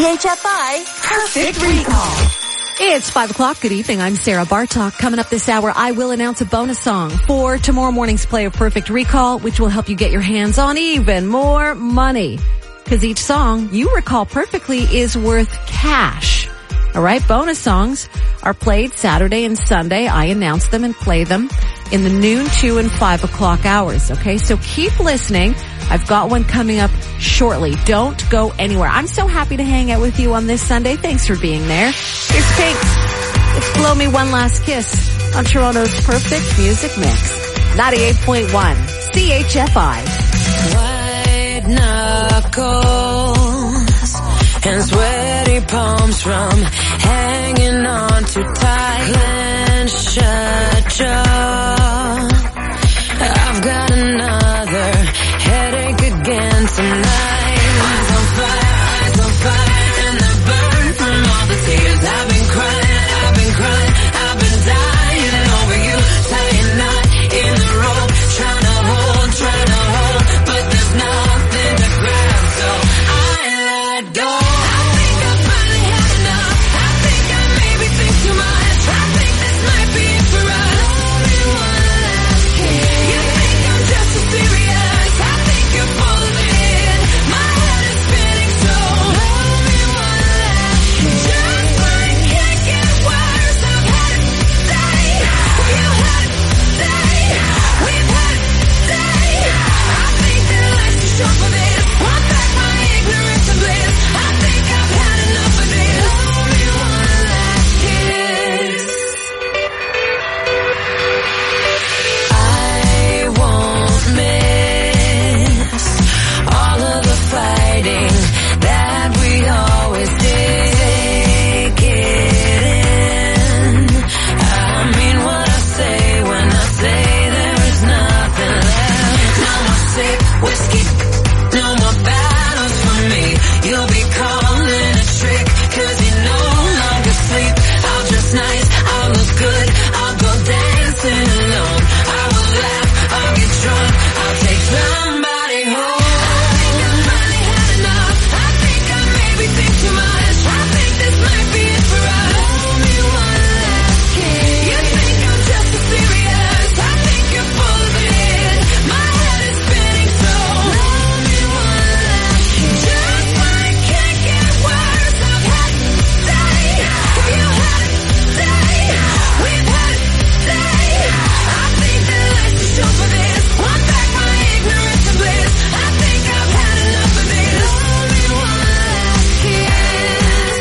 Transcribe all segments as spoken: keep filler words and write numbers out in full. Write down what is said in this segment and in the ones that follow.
H F I Perfect Recall. It's five o'clock. Good evening. I'm Sarah Bartok. Coming up this hour, I will announce a bonus song for tomorrow morning's play of Perfect Recall, which will help you get your hands on even more money. Because each song you recall perfectly is worth cash. All right, bonus songs are played Saturday and Sunday. I announce them and play them in the noon, two, and five o'clock hours. Okay, so keep listening. I've got one coming up shortly. Don't go anywhere. I'm so happy to hang out with you on this Sunday. Thanks for being there. Here's Pink. It's Blow Me One Last Kiss on Toronto's Perfect Music Mix. ninety-eight point one C H F I. White knuckles and sweaty palms from hanging on too tight. Clenched shut jaw. I've got another headache again tonight. Eyes on fire, eyes on fire, and the burn from all the tears I've been crying, I've been crying, I've been dying over you. Tying knot in the rope, trying to hold, trying to hold, but there's nothing to grab, so I let go. I think I finally had enough. I think I maybe think too much. I think this might be it for us. Only one last kiss. You think I'm just so serious? I think you're full of it. My head is spinning, so only one last kiss. Just like can't get worse. I've had it day. You had it day. We've had it day. I think that life's too short for this. Want back my ignorance and bliss. I think I've had enough of this. Only one last kiss. I won't miss all of the fighting that we always did. Take it in. I mean what I say when I say there is nothing left. No more sick whiskey, no more battles for me. You'll be calling a trick, cause you no longer sleep. I'll dress nice, I'll look good, I'll go dancing alone. I will laugh, I'll get drunk, I'll take somebody home. I think I finally had enough. I think I maybe think too much. I think this might be it for us. Only one last kiss. You think I'm just so serious? I think you're full of it. My head is spinning, so only one last kiss. Just like can't get worse. I've had it day. You had it day. We've had it day. I think that life's too short for this. Want back my ignorance and bliss. I think I've had enough of this. Only one last kiss.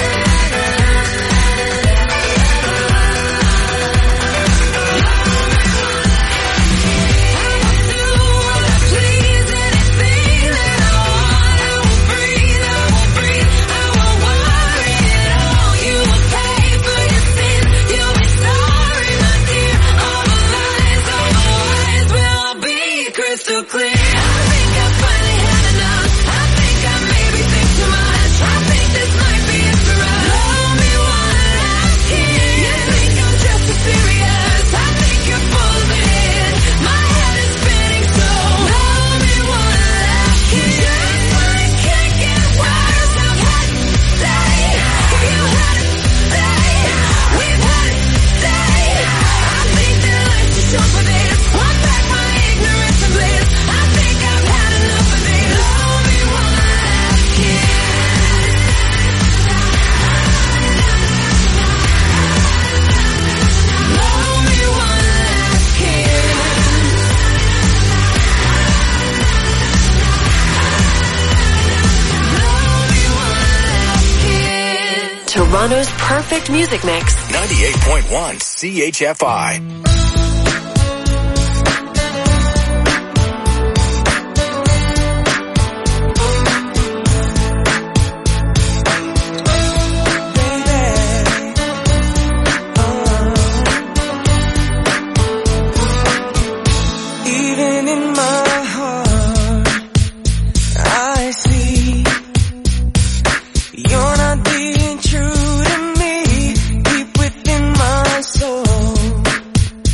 I will do what I please, anything that I want. I will breathe, I will breathe, I will worry at all. You will pay for your sin, you'll be sorry, my dear. All the lies, all the lies will all be crystal clear. I think I finally had enough. I think I maybe think too much. I think this might be it for us. Only one last kiss. You think I'm just so serious? I think you're full of it. My head is spinning, so only one last kiss. Just like can't get worse. I've had it day. You had it day. We've had it day. I think that life's too short for this. Want back my ignorance and bliss. I think I've had enough of this. Only one last kiss. Only one last kiss. Only one last kiss. Toronto's Perfect Music Mix. ninety-eight point one C H F I. Even in my heart, I see you're not being true to me. Deep within my soul,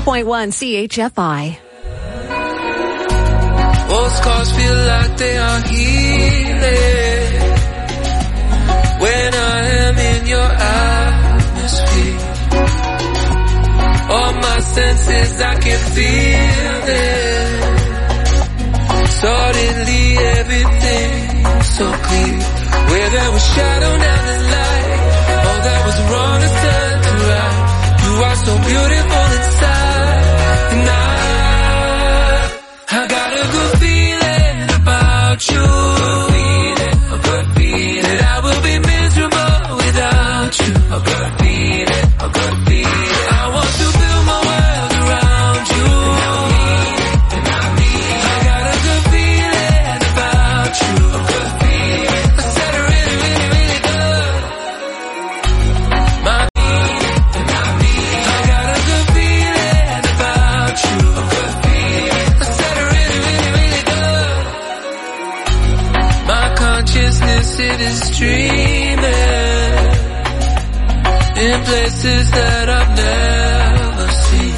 point one C H F I. Old scars feel like they are healing when I am in your atmosphere. All my senses, I can feel it. Suddenly everything's so clear. Where there was shadow, now there's light. All that was wrong is turned to right. You are so beautiful inside. And I, I got a good feeling about you. A good feeling. That I will be miserable without you. A good feeling. A good feeling. I want to build my world around you. And I need. I got a good feeling about you. A good feeling. I said it really, really, really good. My need. And I need. I got a good feeling about you. A good feeling. I said it really, really, really good. My consciousness, it is dreaming in places that I've never seen.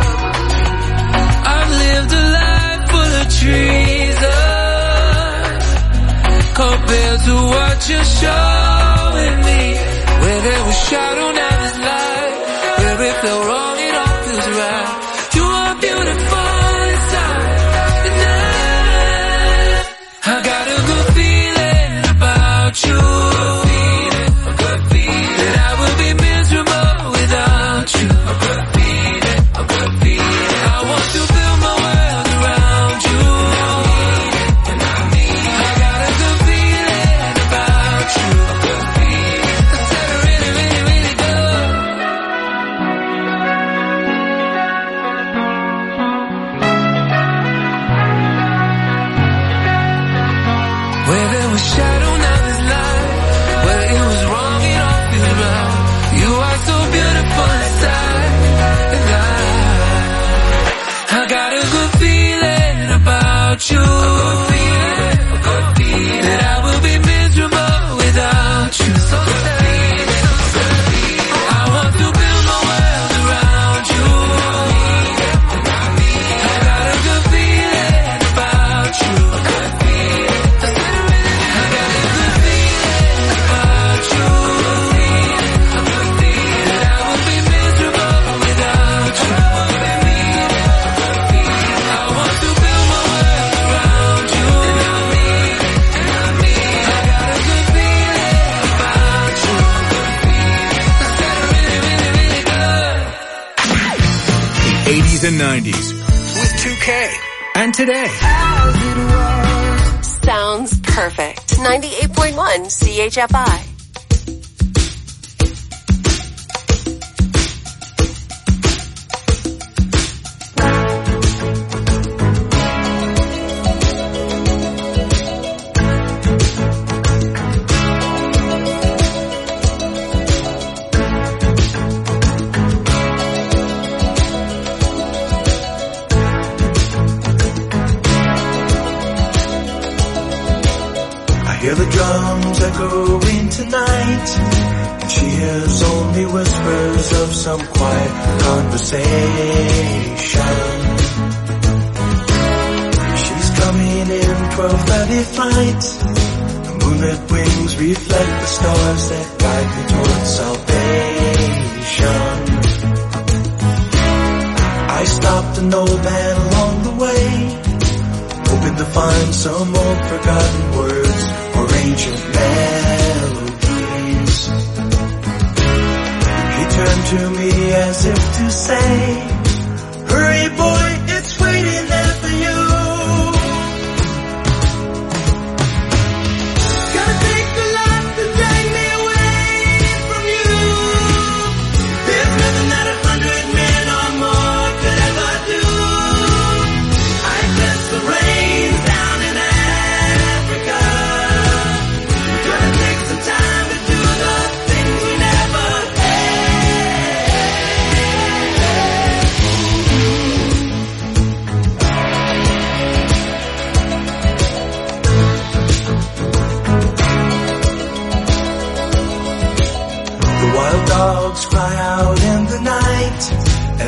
I've lived a life full of treason compared to what you're showing me. Where there was shadow, now there's light. Where it felt wrong, it all feels right. You are beautiful inside. And I, I got a good feeling about you. A good feeling. That I will be miserable without you. A good feeling. A good feeling. I want to build my world around you. And I need. I got a good feeling about you. A good feeling. I said it really, really, really good. Where there was shadow, now there's light. Where it was wrong, it all feels right. You are so beautiful inside. And I, I got a good feeling about you. A good feeling, a good feeling. That I will be miserable without you. So sad, so sad. I want to build my world around you. And I need. I got a good feeling about you. A good feeling. I said it really, I got a good feeling about you. A good feeling. That I will be miserable without you. A good feeling. I want to build my world around you. And I need. And I need. I got a good feeling about you. A good feeling. I said it really, really, really good. The eighties and nineties with two K. And today. Sounds perfect. ninety-eight point one C H F I. I hear the drums echoing tonight, and she hears only whispers of some quiet conversation. She's coming in twelve thirty flight. The moonlit wings reflect the stars that guide me towards salvation. I stopped an old man along the way, hoping to find some old forgotten words or ancient melodies. He turned to me as if to say, hurry boy, it's waiting there for you. Gotta take the life to drag me away from you. There's nothing that a hundred men or more could ever do. I sense the rains down in Africa. We're gonna take some time to do the things we never had.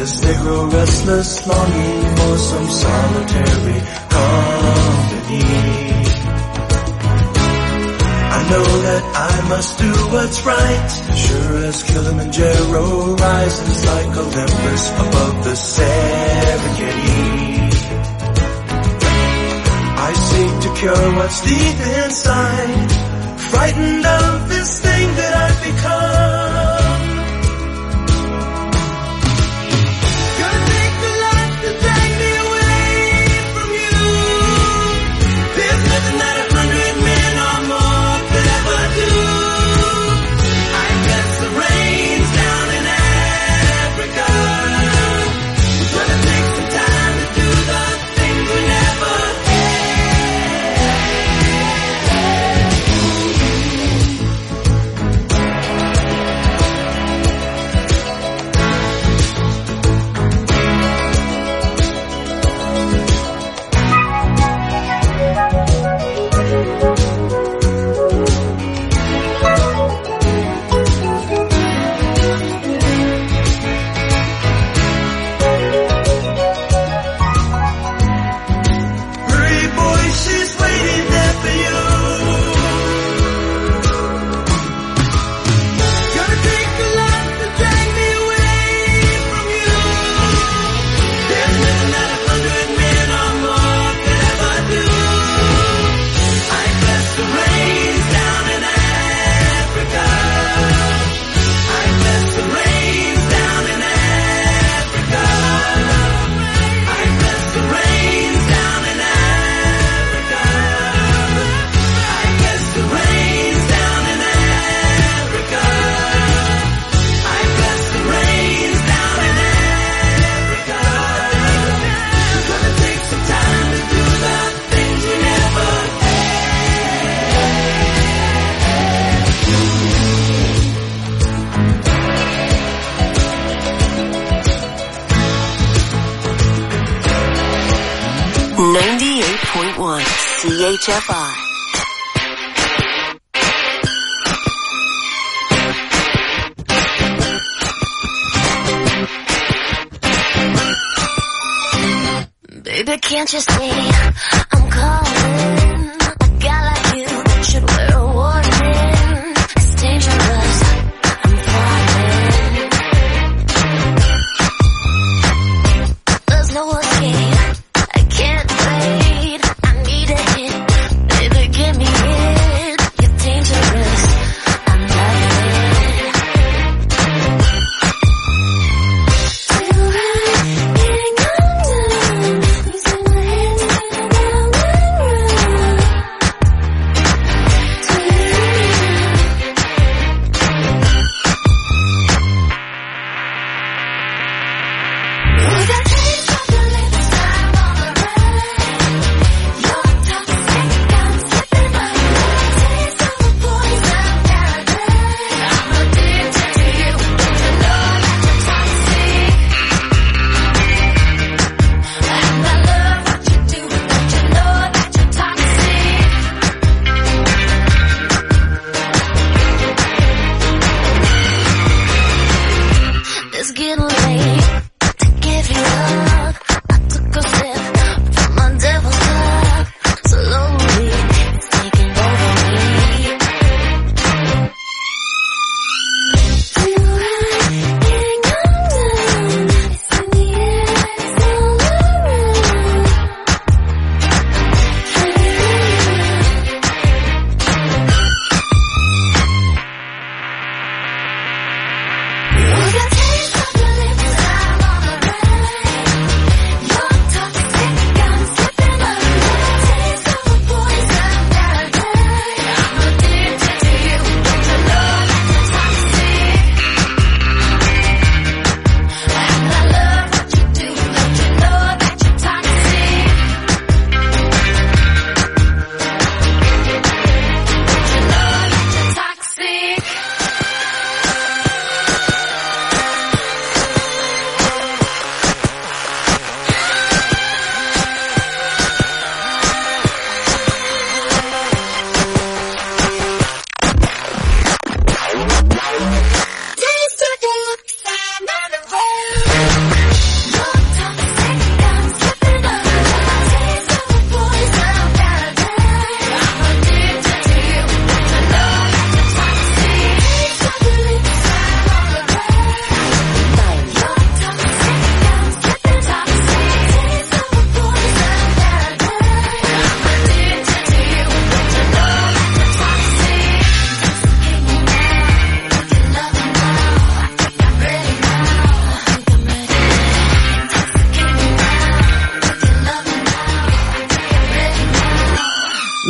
this Negro restless, longing for some solitary company. I know that I must do what's right, sure as Kilimanjaro rises like Olympus above the Serengeti. I seek to cure what's deep inside, frightened of this thing that I've become. Gonna take the life to drag me away from you. There's nothing that a hundred men or more could ever do. I guess the rain's down in Africa. It's gonna take some time to do the things we never ninety-eight point one C H F I. Baby, can't you see I'm calling? A guy like you should wear a warning. It's dangerous, I'm falling. There's no escape, I can't wait. I need a hit, baby, give me it. You're dangerous, I'm loving it. Till I getting undone. Losing my head, down and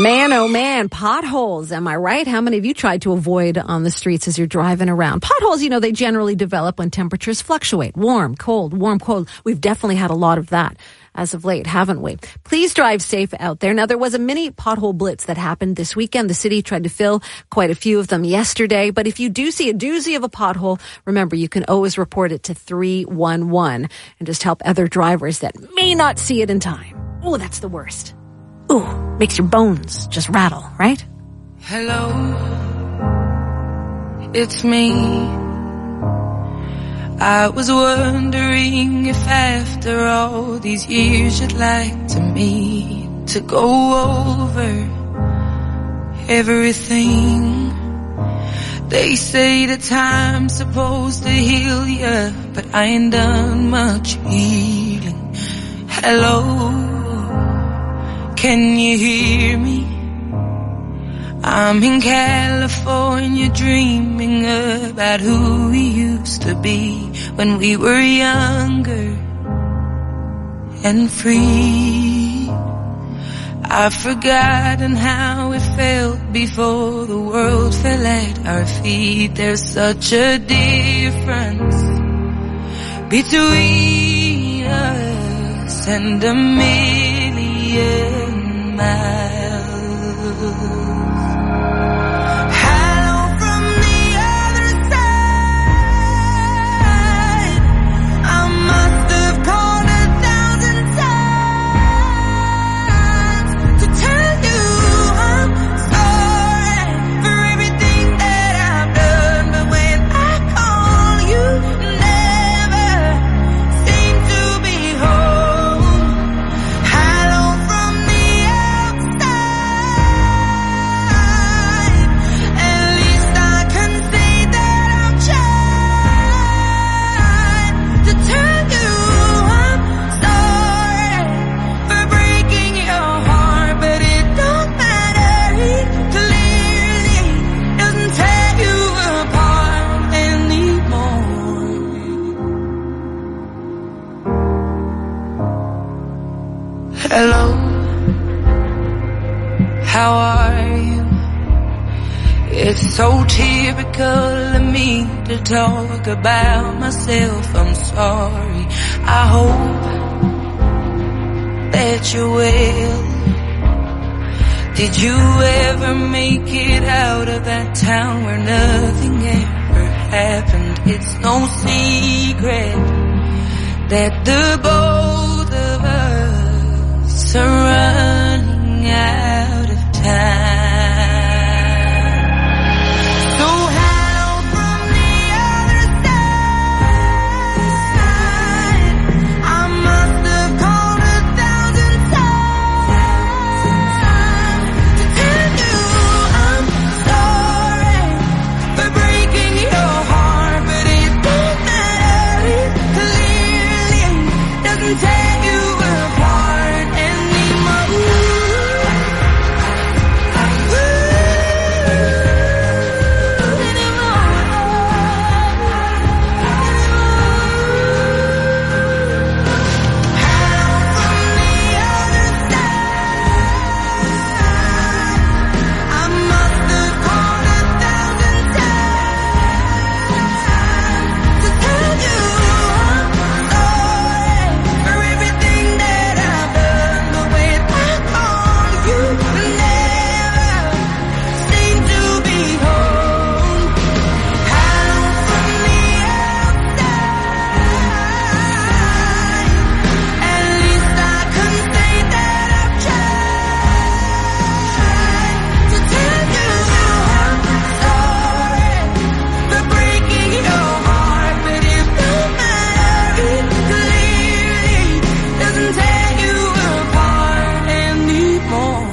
Man, oh man, potholes. Am I right? How many of you tried to avoid on the streets as you're driving around? Potholes, you know, they generally develop when temperatures fluctuate. Warm, cold, warm, cold. We've definitely had a lot of that as of late, haven't we? Please drive safe out there. Now, there was a mini pothole blitz that happened this weekend. The city tried to fill quite a few of them yesterday. But if you do see a doozy of a pothole, remember, you can always report it to three one one and just help other drivers that may not see it in time. Oh, that's the worst. Ooh, makes your bones just rattle, right? Hello, it's me. I was wondering if after all these years you'd like to meet to go over everything. They say that time's supposed to heal ya, but I ain't done much healing. Hello, can you hear me? I'm in California dreaming about who we used to be when we were younger and free. I've forgotten how it felt before the world fell at our feet. There's such a difference between us and a million miles. Hello from the other side. I must have called a thousand times to tell you I'm sorry for everything that I've done. But when I call, you never seem to be home. Hello from the outside. At least I can say that I've tried to tell you I'm sorry for breaking your heart, but it don't matter. It clearly doesn't tear you apart anymore. Hello, how are you? It's so typical of me to talk about myself. I'm sorry. I hope that you're well. Did you ever make it out of that town where nothing ever happened? It's no secret that the both of us are running out of time. So hello from the other side. I must have called a thousand times to tell you I'm sorry for breaking your heart, but it don't matter. It clearly doesn't tear you apart anymore. I must have called a thousand times to tell you I'm sorry for everything that I've done. But when I call, you never seem to be home. Hello from the outside. At least I can say that I've tried to tell you I'm sorry for breaking your heart, but it don't matter. It clearly doesn't tear you apart anymore.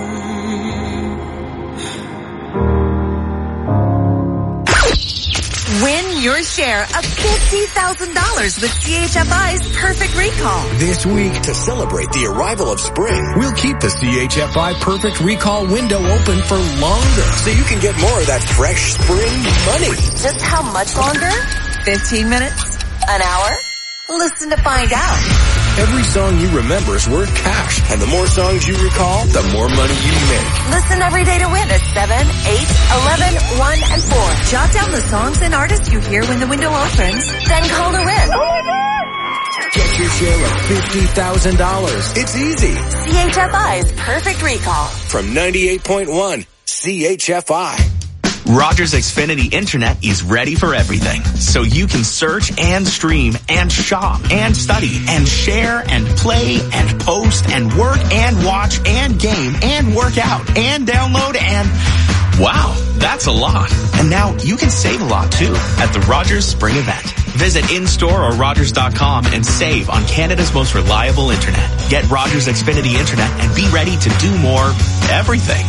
Win your share of fifty thousand dollars with C H F I's Perfect Recall. This week, to celebrate the arrival of spring, we'll keep the C H F I Perfect Recall window open for longer so you can get more of that fresh spring money. Just how much longer? fifteen minutes? An hour? Listen to find out. Every song you remember is worth cash. And the more songs you recall, the more money you make. Listen every day to win at seven, eight, eleven, one, and four. Jot down the songs and artists you hear when the window opens. Then call to win. Get your share of fifty thousand dollars. It's easy. C H F I's Perfect Recall. From ninety-eight point one C H F I. Rogers Xfinity Internet is ready for everything. So you can search and stream and shop and study and share and play and post and work and watch and game and work out and download and... Wow, that's a lot. And now you can save a lot too at the Rogers Spring Event. Visit in-store or Rogers dot com and save on Canada's most reliable internet. Get Rogers Xfinity Internet and be ready to do more everything.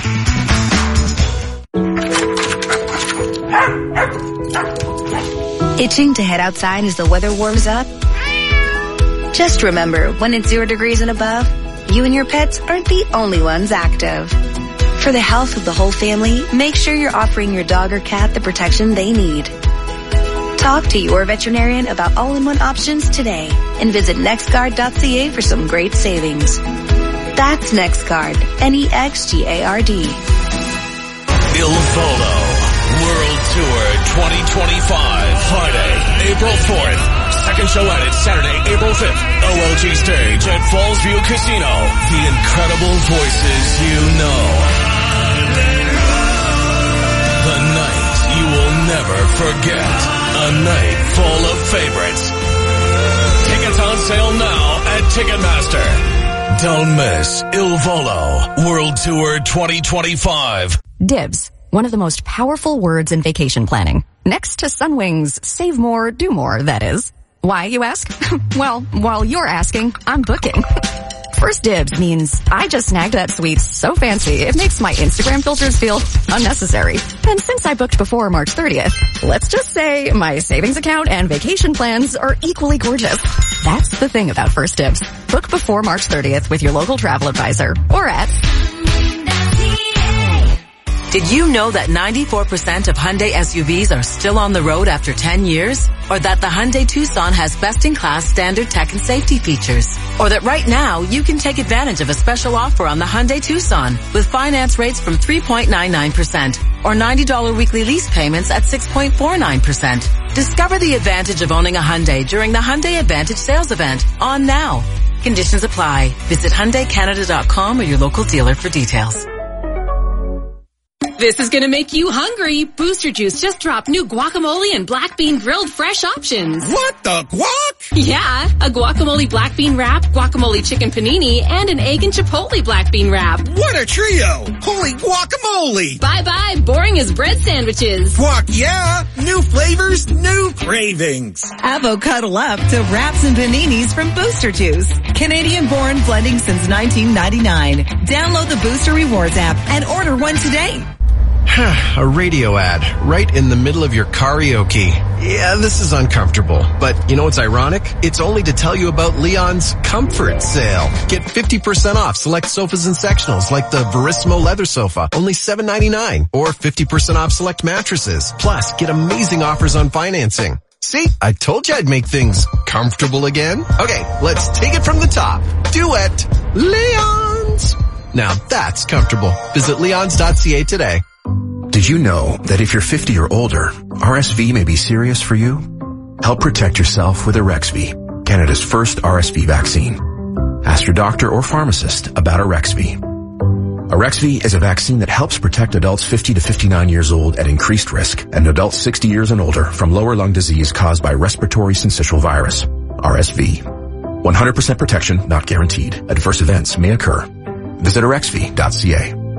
Itching to head outside as the weather warms up? Just remember, when it's zero degrees and above, you and your pets aren't the only ones active. For the health of the whole family, make sure you're offering your dog or cat the protection they need. Talk to your veterinarian about all-in-one options today and visit nextguard dot c a for some great savings. That's NextGuard, N E X G A R D. Il Volo World Tour twenty twenty-five, Friday, April fourth. Second show at it, Saturday, April fifth. O L G stage at Fallsview Casino. The incredible voices you know. The night you will never forget. A night full of favorites. Tickets on sale now at Ticketmaster. Don't miss Il Volo World Tour twenty twenty-five. Dibs. One of the most powerful words in vacation planning. Next to Sunwing's save more, do more, that is. Why, you ask? Well, while you're asking, I'm booking. First Dibs means I just snagged that suite so fancy it makes my Instagram filters feel unnecessary. And since I booked before March thirtieth, let's just say my savings account and vacation plans are equally gorgeous. That's the thing about First Dibs. Book before March thirtieth with your local travel advisor or at... Did you know that ninety-four percent of Hyundai S U Vs are still on the road after ten years? Or that the Hyundai Tucson has best-in-class standard tech and safety features? Or that right now you can take advantage of a special offer on the Hyundai Tucson with finance rates from three point nine nine percent or ninety dollars weekly lease payments at six point four nine percent. Discover the advantage of owning a Hyundai during the Hyundai Advantage Sales Event on now. Conditions apply. Visit Hyundai Canada dot com or your local dealer for details. This is gonna make you hungry. Booster Juice just dropped new guacamole and black bean grilled fresh options. What the guac? Yeah, a guacamole black bean wrap, guacamole chicken panini, and an egg and chipotle black bean wrap. What a trio! Holy guacamole! Bye-bye, boring as bread sandwiches. Guac, yeah! New flavors, new cravings. Avo cuddle up to wraps and paninis from Booster Juice. Canadian-born blending since nineteen ninety-nine. Download the Booster Rewards app and order one today. A radio ad right in the middle of your karaoke. Yeah, this is uncomfortable. But you know what's ironic? It's only to tell you about Leon's Comfort Sale. Get fifty percent off select sofas and sectionals like the Verismo leather sofa, only seven ninety-nine, or fifty percent off select mattresses. Plus, get amazing offers on financing. See, I told you I'd make things comfortable again. Okay, let's take it from the top. Duet, Leon's. Now that's comfortable. Visit leons dot c a today. Did you know that if you're fifty or older, R S V may be serious for you? Help protect yourself with Arexvy, Canada's first R S V vaccine. Ask your doctor or pharmacist about Arexvy. Arexvy is a vaccine that helps protect adults fifty to fifty-nine years old at increased risk and adults sixty years and older from lower lung disease caused by respiratory syncytial virus, R S V. one hundred percent protection not guaranteed. Adverse events may occur. Visit arexvy dot c a.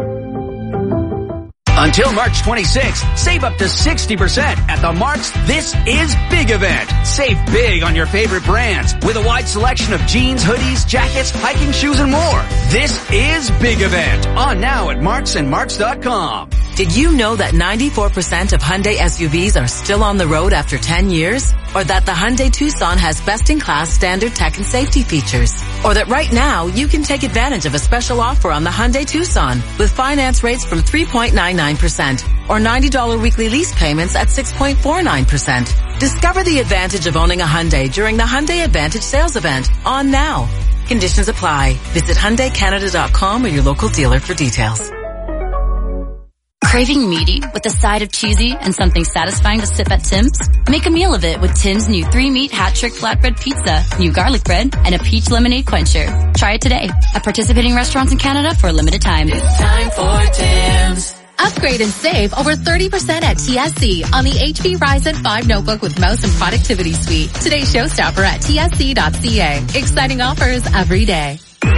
Until March twenty-sixth, save up to sixty percent at the Mark's This Is Big event. Save big on your favorite brands with a wide selection of jeans, hoodies, jackets, hiking shoes, and more. This is Big event on now at marks and marks dot com. Did you know that ninety-four percent of Hyundai S U Vs are still on the road after ten years? Or that the Hyundai Tucson has best-in-class standard tech and safety features? Or that right now you can take advantage of a special offer on the Hyundai Tucson with finance rates from three point nine nine percent or ninety dollars weekly lease payments at six point four nine percent. Discover the advantage of owning a Hyundai during the Hyundai Advantage Sales Event on now. Conditions apply. Visit Hyundai Canada dot com or your local dealer for details. Craving meaty with a side of cheesy and something satisfying to sip at Tim's? Make a meal of it with Tim's new three-meat hat-trick flatbread pizza, new garlic bread, and a peach lemonade quencher. Try it today at participating restaurants in Canada for a limited time. It's time for Tim's. Upgrade and save over thirty percent at T S C on the H P Ryzen five notebook with mouse and productivity suite. Today's showstopper at T S C dot C A. Exciting offers every day.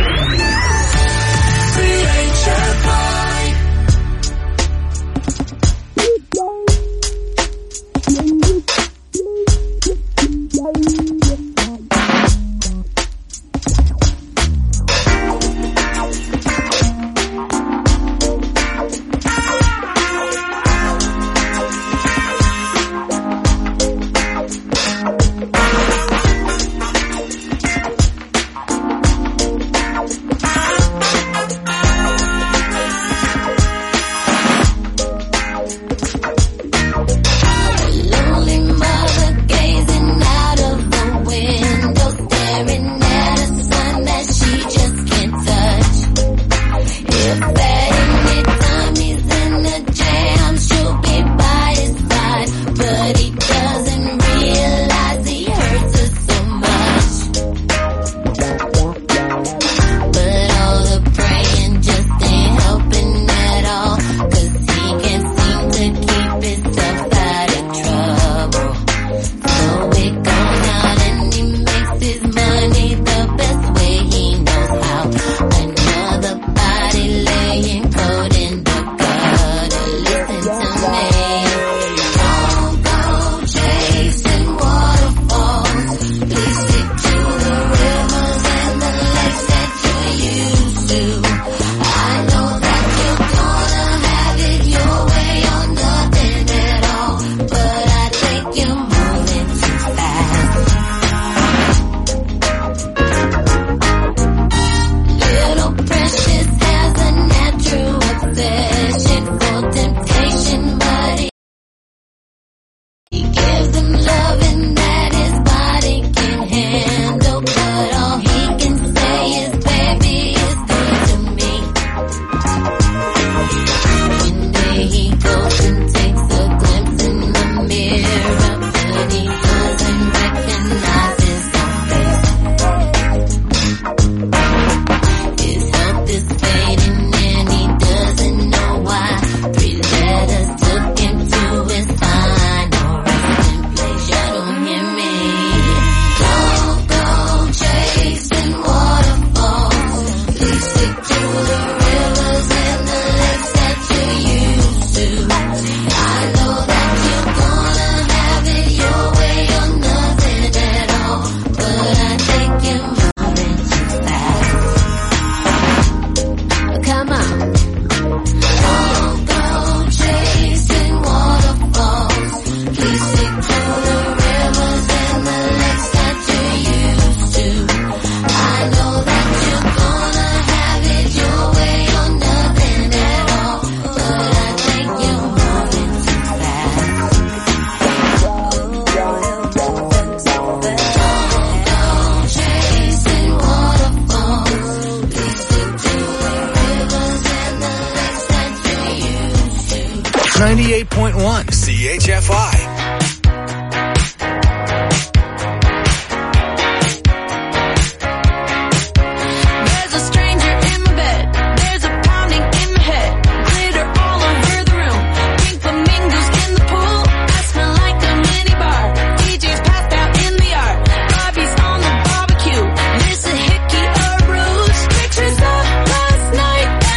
ninety-eight point one C H F I.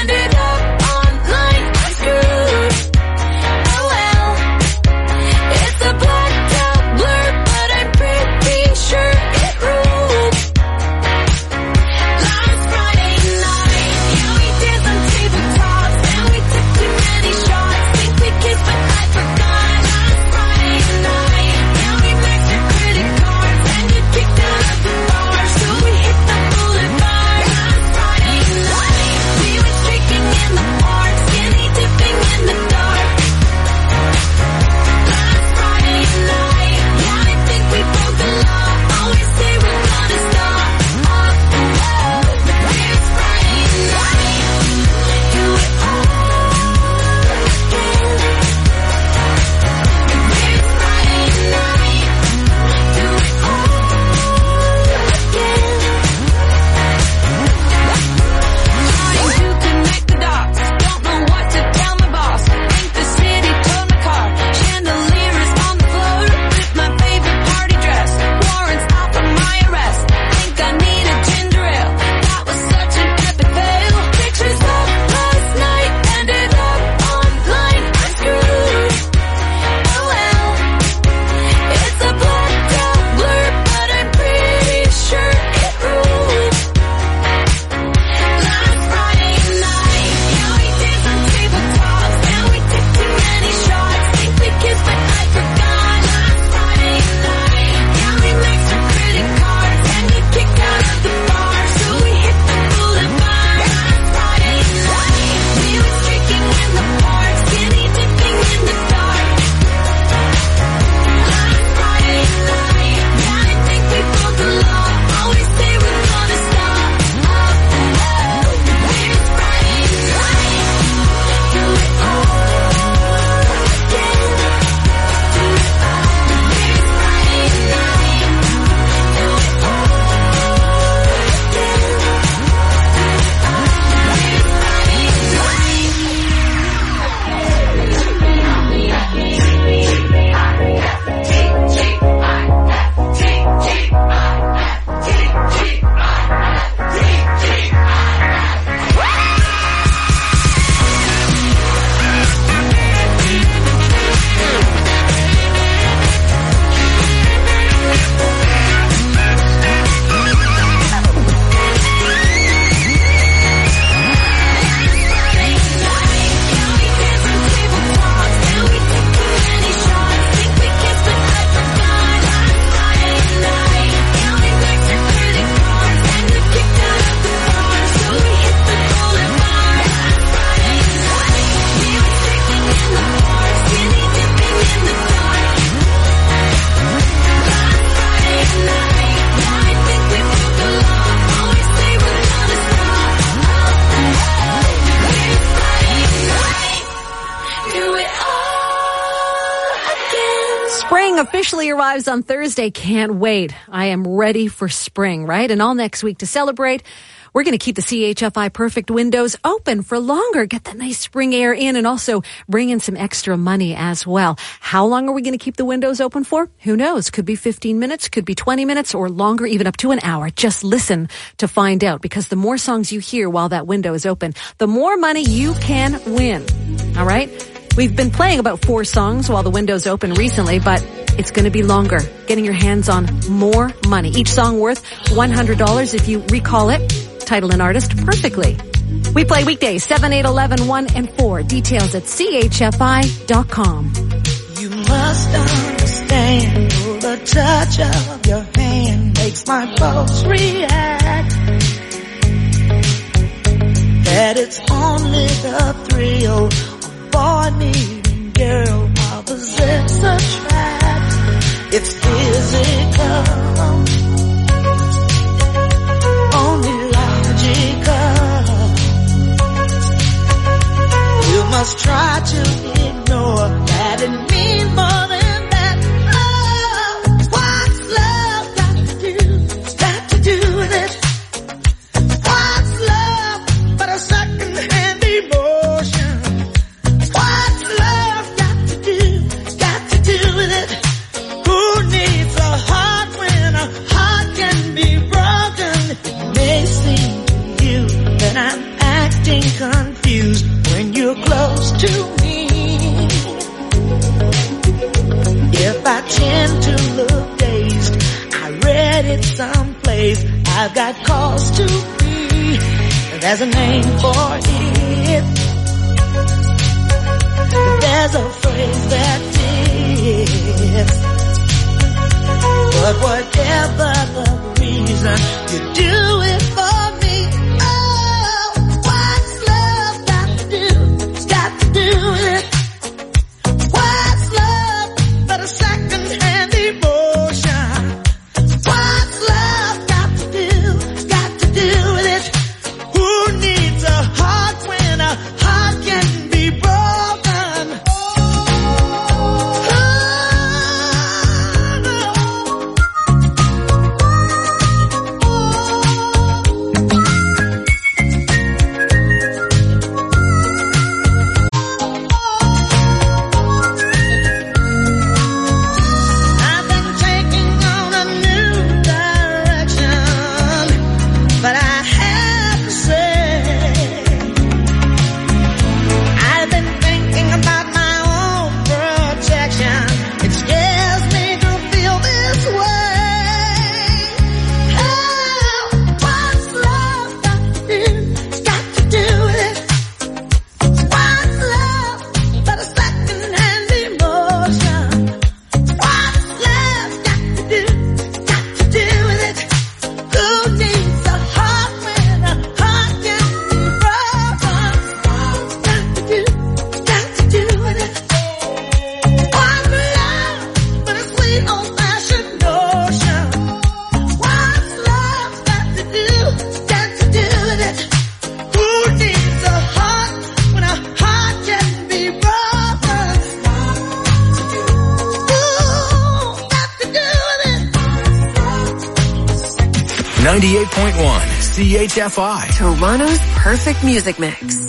It's Spring officially arrives on Thursday. Can't wait. I am ready for spring, right? And all next week to celebrate, we're going to keep the C H F I Perfect windows open for longer, get that nice spring air in, and also bring in some extra money as well. How long are we going to keep the windows open for? Who knows? Could be fifteen minutes, could be twenty minutes, or longer, even up to an hour. Just listen to find out, because the more songs you hear while that window is open, the more money you can win. All right? We've been playing about four songs while the window's open recently, but it's going to be longer. Getting your hands on more money. Each song worth one hundred dollars if you recall it, title and artist perfectly. We play weekdays, seven, eight, eleven, one, and four. Details at C H F I dot com. You must understand, oh, the touch of your hand makes my pulse react. That it's only the thrill of boy meeting girl, opposites attract. It's physical, only logical. You must try to ignore that it means more than that. Oh, what's love got to do? Got to do with it. What's love but a second-hand emotion? What's love got to do? Got to do with it. Who needs a heart when a heart can be broken? It may seem to you that I'm acting confused when you're close to me. If I tend to look dazed, I read it someplace. I've got cause to be. There's a name for it. There's a phrase that fits. But whatever the reason, you do it for me. Oh, what's love got to do? It's got to do with it. What's love but a second-hand emotion? What's love got to do? Got to do with it. Who needs a heart when a heart can be broken? I've been taking on a new direction, but I have to say, I've been thinking about my own protection. It scares me to feel this way. Oh, what's love got to do? It's got to do with it. What's love but a second-hand emotion? What's love got to do? Got to do with it. Who needs a heart when a heart can be broken? Got to do, got to do with it. What's love but a sweet old-fashioned notion? What's love got to do? Got to do with it. Who needs a heart when a heart can be broken? Ooh, got to do with it. ninety-eight point one C H F I. Toronto's perfect music mix.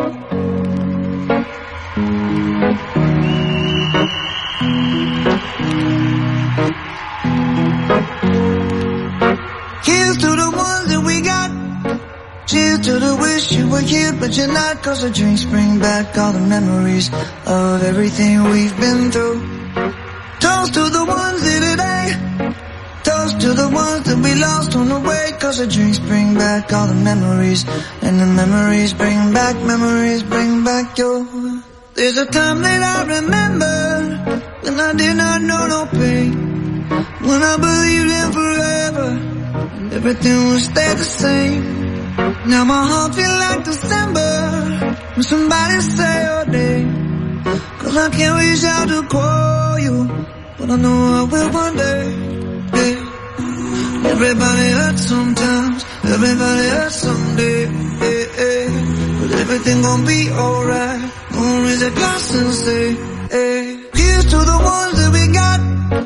Here's to the ones that we got. Cheers to the wish you were here, but you're not. Cause the drinks bring back all the memories of everything we've been through. Toast to the ones here today. Toast to the ones that we lost on the way. Cause the drinks bring back all the memories. And the memories bring back, memories bring back your. There's a time that I remember when I did not know no pain. When I believed in forever and everything would stay the same. Now my heart feel like December when somebody say your name. Cause I can't reach out to call you, but I know I will one day. Yeah. Everybody hurts sometimes, everybody hurts someday. Yeah, yeah. But everything gon' be alright. Gonna raise a glass and say, hey. Here's to the ones that we got.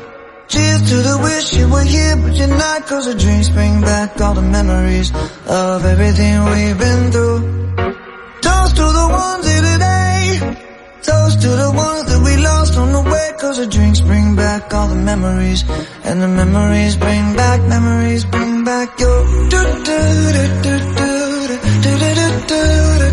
to the wish you were here, but you're not, cause the drinks bring back all the memories of everything we've been through. Toast to the ones here today, toast to the ones that we lost on the way, cause the drinks bring back all the memories, and the memories bring back, memories bring back your do do do do do do do do do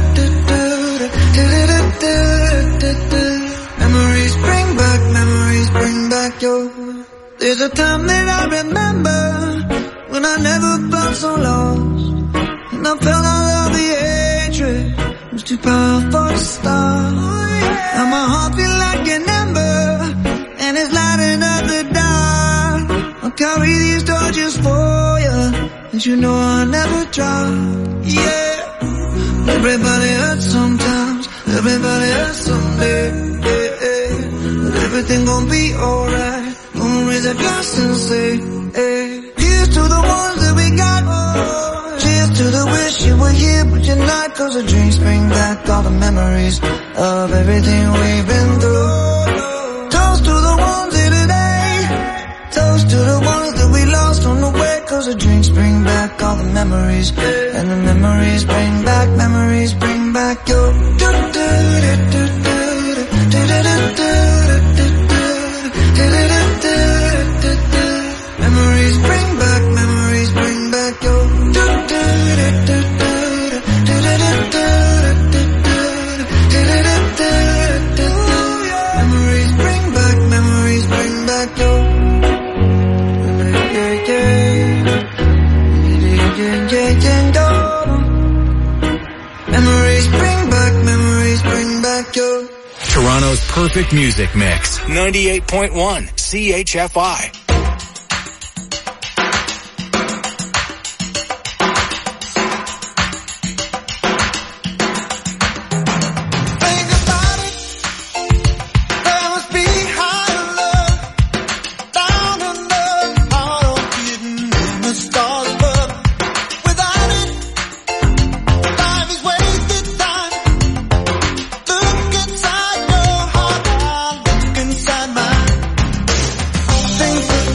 do do. Memories bring back, memories bring back your. There's a time that I remember when I never felt so lost, and I felt all of the hatred was too powerful to stop. Now my heart feel like an ember, and it's lighting up the dark. I'll carry these torches for you, and you know I'll never drop. Yeah, everybody hurts sometimes, everybody hurts someday. Yeah, yeah. But everything gon' be alright. Gonna raise a glass and say, hey. Here's to the ones that we got. Cheers to the wish you were here, but you're not, cause the drinks bring back all the memories of everything we've been through. Toast to the ones here today, toast to the ones that we lost on the way, cause the drinks bring back all the memories, and the memories bring back, memories bring back your do do do do do do do do do do. Memories bring back, memories bring back your do do do do do do do do do do. Memories bring back, memories bring back your yeah yeah yeah yeah yeah. Memories bring back, memories bring back your. Toronto's perfect music mix. ninety-eight point one C H F I. Things that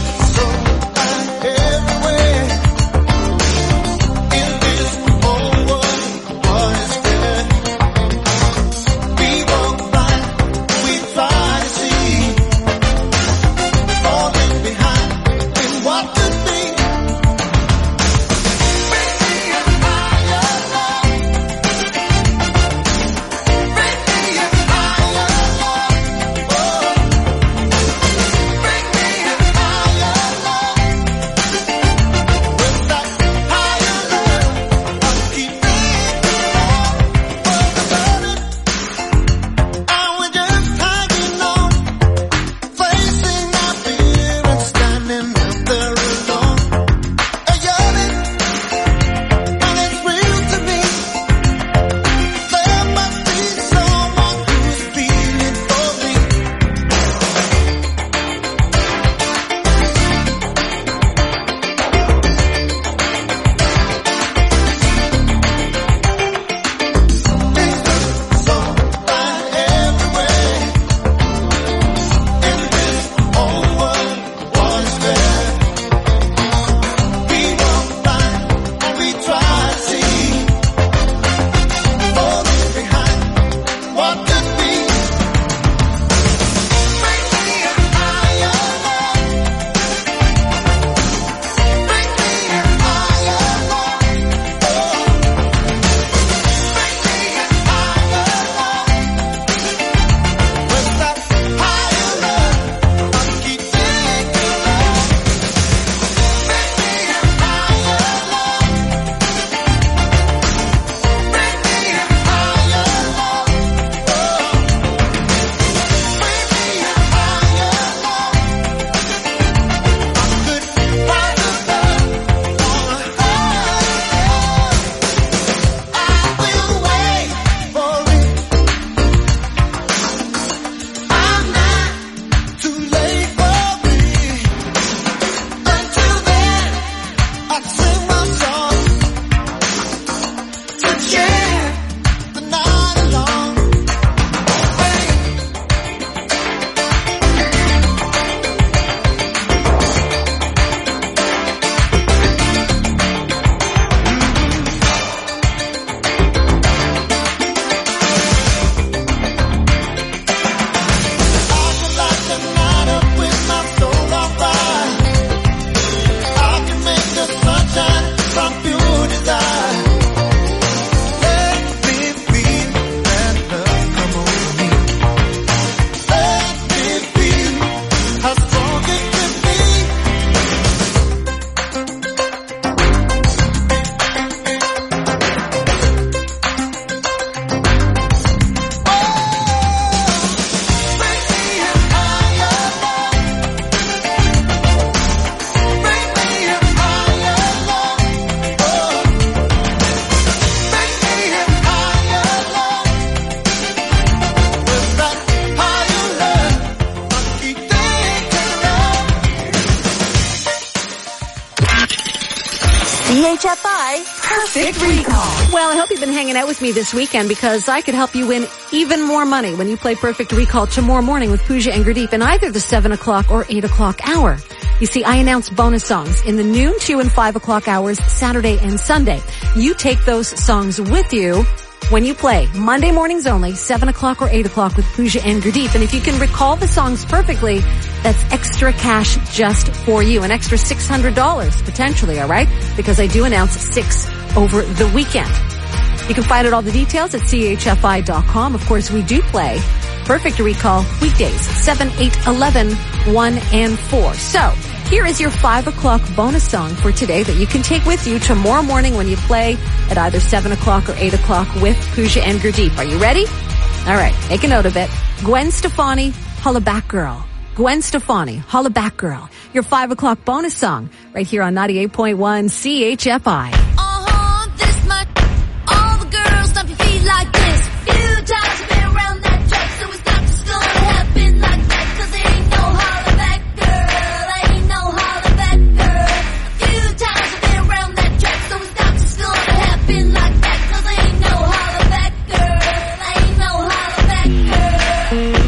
Perfect Recall. Well, I hope you've been hanging out with me this weekend because I could help you win even more money when you play Perfect Recall tomorrow morning with Pooja and Gurdeep in either the seven o'clock or eight o'clock hour. You see, I announce bonus songs in the noon, two, and five o'clock hours, Saturday and Sunday. You take those songs with you when you play Monday mornings only, seven o'clock or eight o'clock with Pooja and Gurdeep. And if you can recall the songs perfectly, that's extra cash just for you. An extra six hundred dollars potentially, all right? Because I do announce six over the weekend. You can find out all the details at C H F I dot com. Of course, we do play Perfect Recall weekdays, seven, eight, eleven, one, and four. So here is your five o'clock bonus song for today that you can take with you tomorrow morning when you play at either seven o'clock or eight o'clock with Pooja and Gurdeep. Are you ready? All right, make a note of it. Gwen Stefani, Holla Back Girl. Gwen Stefani, Holla Back Girl. Your five o'clock bonus song right here on ninety-eight point one C H F I. Uh-huh, this much. All the girls stomp your feet like this. Few times you've been around that track, so it's not just gonna happen like that, 'cause there ain't no holla back girl, ain't no holla back girl. Few times you've been around that track, so it's not just gonna happen like that, 'cause there ain't no holla back girl, ain't no holla back girl.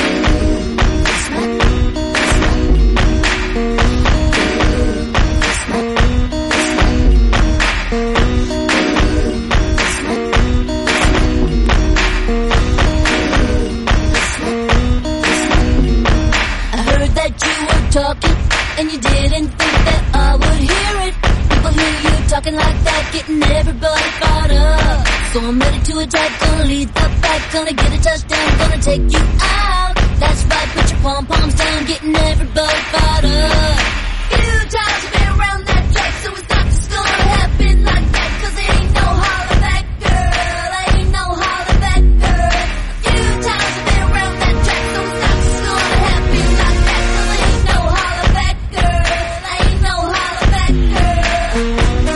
Talking, and you didn't think that I would hear it. People hear you talking like that, getting everybody fired up. So I'm ready to attack, gonna lead the pack, gonna get a touchdown, gonna take you out. That's right, put your pom-poms down, getting everybody fired up. Few times you've been around that track, so it's not just gonna happen like that, 'cause there ain't no holla back girl, ain't no holla back girl. Few times you've been around that track, so it's not just gonna happen like that, 'cause there ain't no holla back girl, ain't no holla back girl.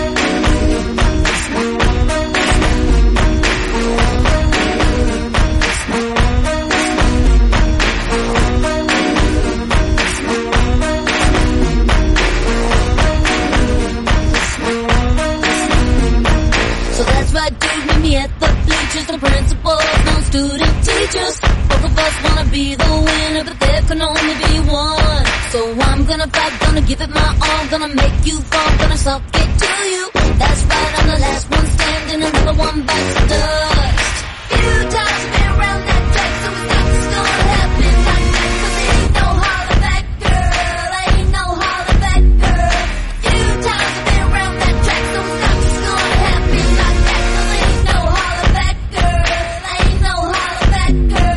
So that's right, dude, meet me at the bleachers, no principals, no student teachers. Both of us wanna be the winner, but there can only be one. So I'm gonna fight, gonna give it my all, gonna make you fall, gonna suck it to you. That's right, I'm the last one standing, another one bites the dust. Few times you've been around that track, so it's not just gonna happen like that, 'cause there ain't no holla back girl, ain't no holla back girl. Few times you've been around that track, so it's not just gonna happen like that, 'cause there ain't no holla back girl, ain't no holla back girl.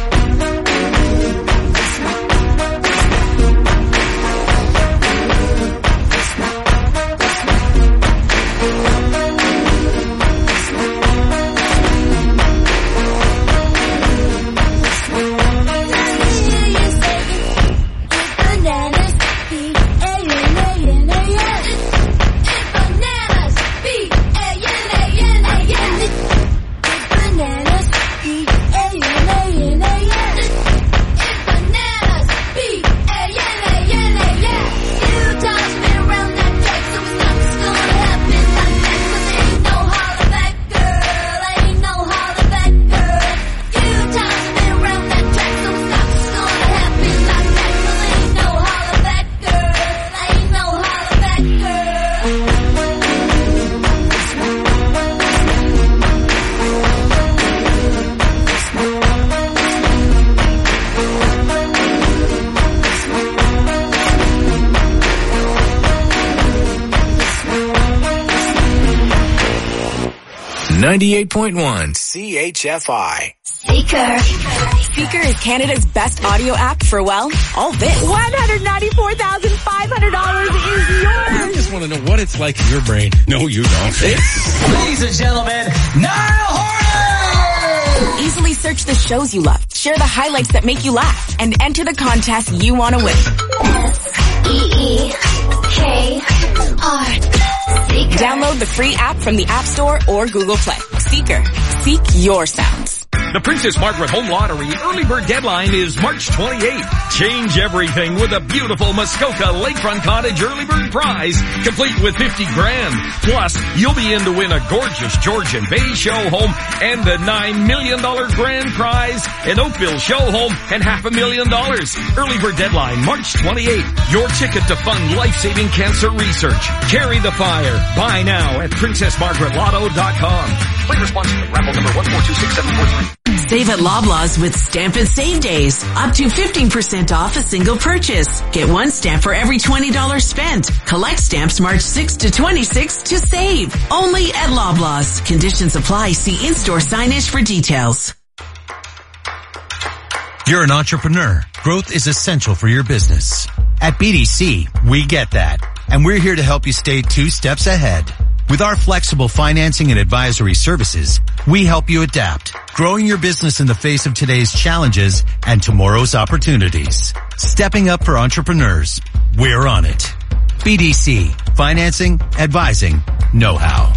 Bananas, B A N A N A N. Bananas, B A N A N A N. Bananas, B A N A N A N. Bananas, B A N A N A N. Few times you've been around that track, so it's not just gonna happen like that, 'cause there ain't no holla back girl, ain't no holla back girl. Few times you've been around that track, so it's not just gonna happen like that, 'cause there ain't no holla back girl, ain't no holla back girl. ninety-eight point one C H F I. Seeker. Seeker is Canada's best audio app for, well, all this. one hundred ninety-four thousand five hundred dollars is yours. I just want to know what it's like in your brain. No, you don't. Ladies and gentlemen, Niall Horan! Easily search the shows you love, share the highlights that make you laugh, and enter the contest you want to win. S E E K R. Download the free app from the App Store or Google Play. Seeker. Seek your sounds. The Princess Margaret Home Lottery early bird deadline is March twenty-eighth. Change everything with a beautiful Muskoka Lakefront Cottage early bird prize, complete with fifty grand. Plus, you'll be in to win a gorgeous Georgian Bay show home and a nine million dollars grand prize, an Oakville show home, and half a million dollars. Early bird deadline March twenty-eighth. Your ticket to fund life-saving cancer research. Carry the fire. Buy now at princess margaret lotto dot com. Play responsibly. Raffle number one four two six seven four three. Save at Loblaws with Stamp and Save Days. Up to fifteen percent off a single purchase. Get one stamp for every twenty dollars spent. Collect stamps March sixth to twenty-sixth to save. Only at Loblaws. Conditions apply. See in-store signage for details. You're an entrepreneur. Growth is essential for your business. At B D C, we get that. And we're here to help you stay two steps ahead. With our flexible financing and advisory services, we help you adapt, growing your business in the face of today's challenges and tomorrow's opportunities. Stepping up for entrepreneurs. We're on it. B D C. Financing, advising, know-how.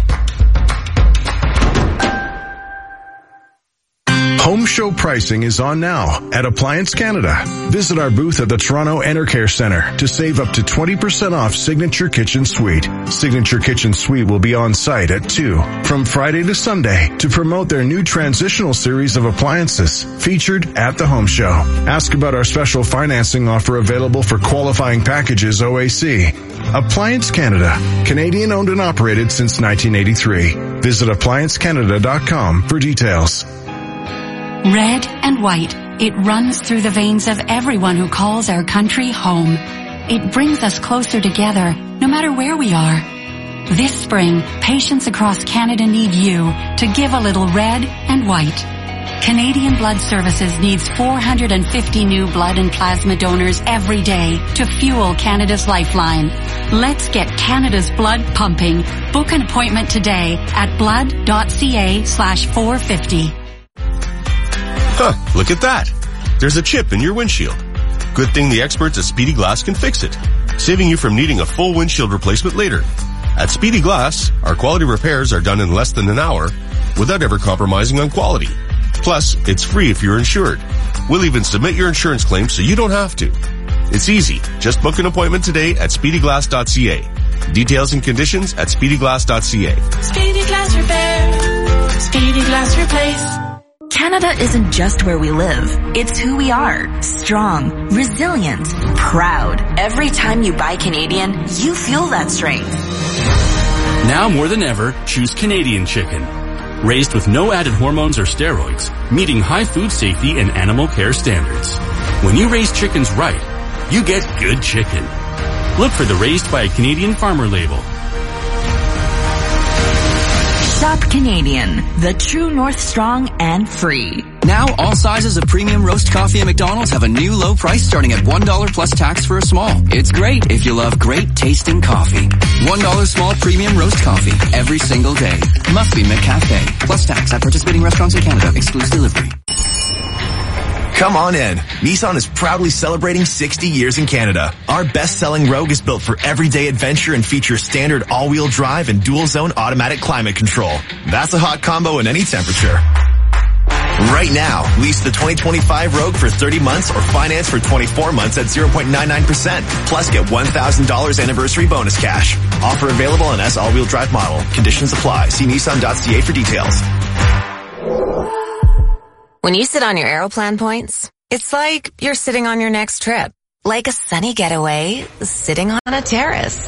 Home show pricing is on now at Appliance Canada. Visit our booth at the Toronto Enercare Centre to save up to twenty percent off Signature Kitchen Suite. Signature Kitchen Suite will be on site at two from Friday to Sunday to promote their new transitional series of appliances featured at the home show. Ask about our special financing offer available for qualifying packages O A C. Appliance Canada, Canadian owned and operated since nineteen eighty-three. Visit appliance canada dot com for details. Red and white, it runs through the veins of everyone who calls our country home. It brings us closer together, no matter where we are. This spring, patients across Canada need you to give a little red and white. Canadian Blood Services needs four hundred fifty new blood and plasma donors every day to fuel Canada's lifeline. Let's get Canada's blood pumping. Book an appointment today at blood.ca slash 450. Huh, look at that. There's a chip in your windshield. Good thing the experts at Speedy Glass can fix it, saving you from needing a full windshield replacement later. At Speedy Glass, our quality repairs are done in less than an hour without ever compromising on quality. Plus, it's free if you're insured. We'll even submit your insurance claim so you don't have to. It's easy. Just book an appointment today at speedy glass dot c a. Details and conditions at speedy glass dot c a. Speedy Glass Repair. Speedy Glass Replace. Canada isn't just where we live. It's who we are. Strong, resilient, proud. Every time you buy Canadian, you feel that strength. Now more than ever, choose Canadian chicken. Raised with no added hormones or steroids, meeting high food safety and animal care standards. When you raise chickens right, you get good chicken. Look for the Raised by a Canadian Farmer label. Shop Canadian, the true North Strong and free. Now, all sizes of premium roast coffee at McDonald's have a new low price starting at one dollar plus tax for a small. It's great if you love great tasting coffee. one dollar small premium roast coffee every single day. Must be McCafe. Plus tax at participating restaurants in Canada. Excludes delivery. Come on in. Nissan is proudly celebrating sixty years in Canada. Our best-selling Rogue is built for everyday adventure and features standard all-wheel drive and dual-zone automatic climate control. That's a hot combo in any temperature. Right now, lease the twenty twenty-five Rogue for thirty months or finance for twenty-four months at zero point nine nine percent. Plus get one thousand dollars anniversary bonus cash. Offer available on S all-wheel drive model. Conditions apply. See nissan dot c a for details. When you sit on your Aeroplan points, it's like you're sitting on your next trip. Like a sunny getaway, sitting on a terrace.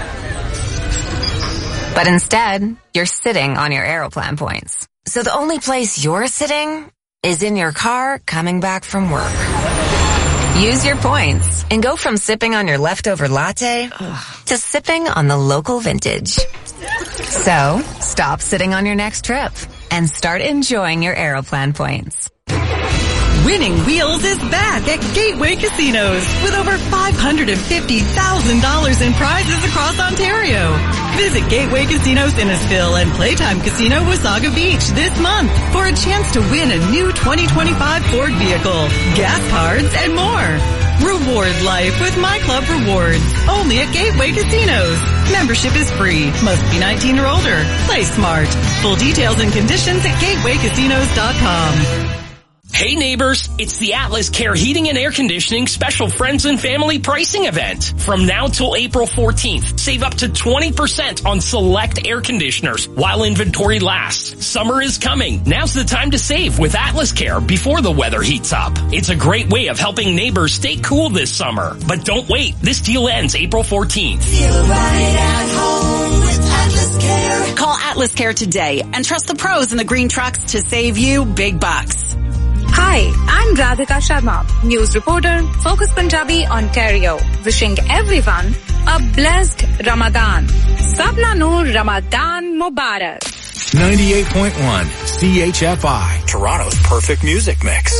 But instead, you're sitting on your Aeroplan points. So the only place you're sitting is in your car coming back from work. Use your points and go from sipping on your leftover latte to sipping on the local vintage. So, stop sitting on your next trip and start enjoying your Aeroplan points. Winning Wheels is back at Gateway Casinos with over five hundred fifty thousand dollars in prizes across Ontario. Visit Gateway Casinos Innisfil and Playtime Casino Wasaga Beach this month for a chance to win a new twenty twenty-five Ford vehicle, gas cards, and more. Reward life with My Club Rewards. Only at Gateway Casinos. Membership is free. Must be nineteen or older. Play smart. Full details and conditions at gateway casinos dot com. Hey neighbors, it's the Atlas Care Heating and Air Conditioning Special Friends and Family Pricing Event. From now till April fourteenth, save up to twenty percent on select air conditioners while inventory lasts. Summer is coming. Now's the time to save with Atlas Care before the weather heats up. It's a great way of helping neighbors stay cool this summer. But don't wait, this deal ends April fourteenth. Feel right at home with Atlas Care. Call Atlas Care today and trust the pros in the green trucks to save you big bucks. Hi, I'm Radhika Sharma, news reporter, Focus Punjabi, Ontario, wishing everyone a blessed Ramadan. Sabna nu Ramadan Mubarak. ninety-eight point one C H F I, Toronto's perfect music mix.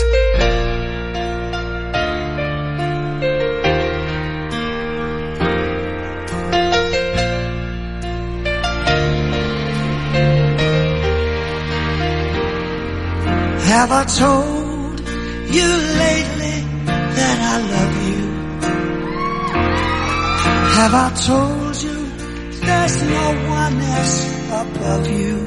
Have I told you lately that I love you? Have I told you there's no one else above you?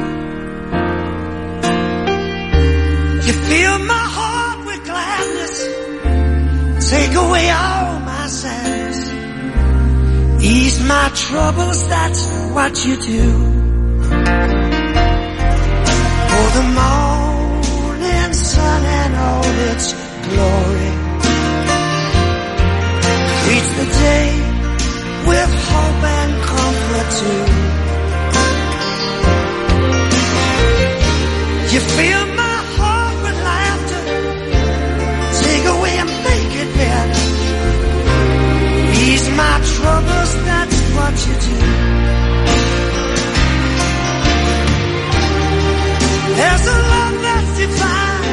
You fill my heart with gladness, take away all my sadness, ease my troubles, that's what you do. For the morning sun and all its glory, greets the day with hope and comfort too. You fill my heart with laughter, take away and make it better, ease my troubles, that's what you do. There's a love that's divine,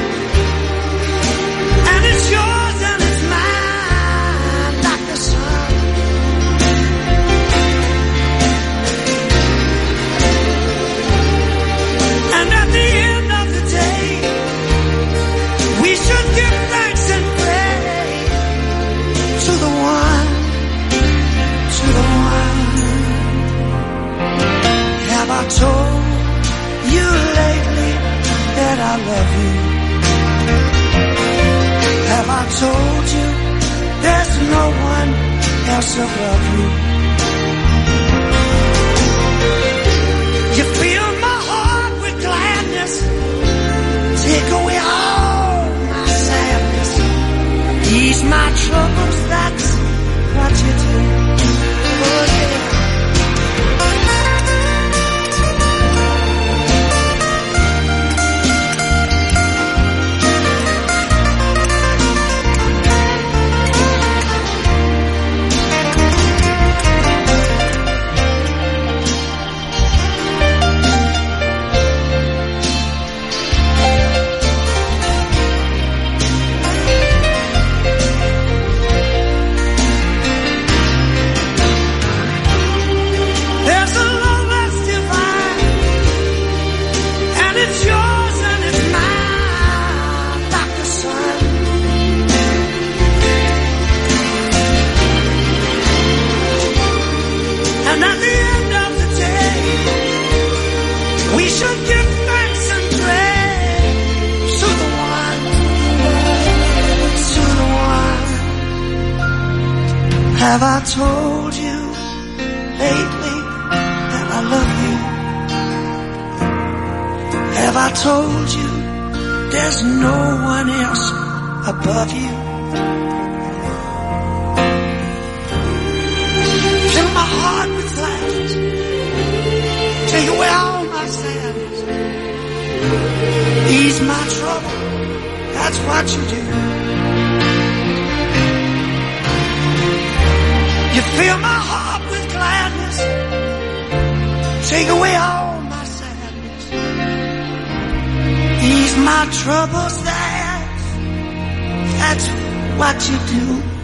and it's yours and it's mine, like the sun. And at the end of the day, we should give thanks and pray to the one, to the one. Have I told you lately that I love you? Have I told you there's no one else above you? You fill my heart with gladness, take away all my sadness, ease my troubles, that's what you do. Oh yeah. Have I told you lately that I love you? Have I told you there's no one else above you? Fill my heart with gladness, take away all my sadness, ease my trouble, that's what you do. You fill my heart with gladness, take away all my sadness, ease my troubles, that's, that's what you do.